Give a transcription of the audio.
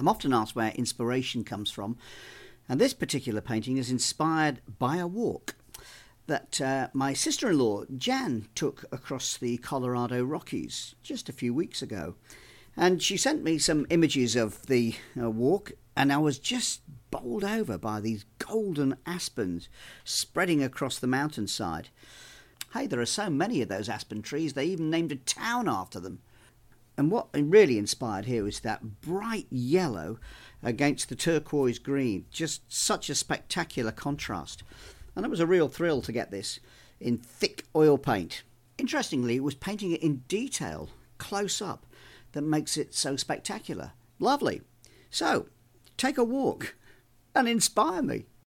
I'm often asked where inspiration comes from, and this particular painting is inspired by a walk that my sister-in-law Jan took across the Colorado Rockies just a few weeks ago. And she sent me some images of the walk, and I was just bowled over by these golden aspens spreading across the mountainside. Hey, there are so many of those aspen trees, they even named a town after them. And what really inspired here was that bright yellow against the turquoise green. Just such a spectacular contrast. And it was a real thrill to get this in thick oil paint. Interestingly, it was painting it in detail, close up, that makes it so spectacular. Lovely. So, take a walk and inspire me.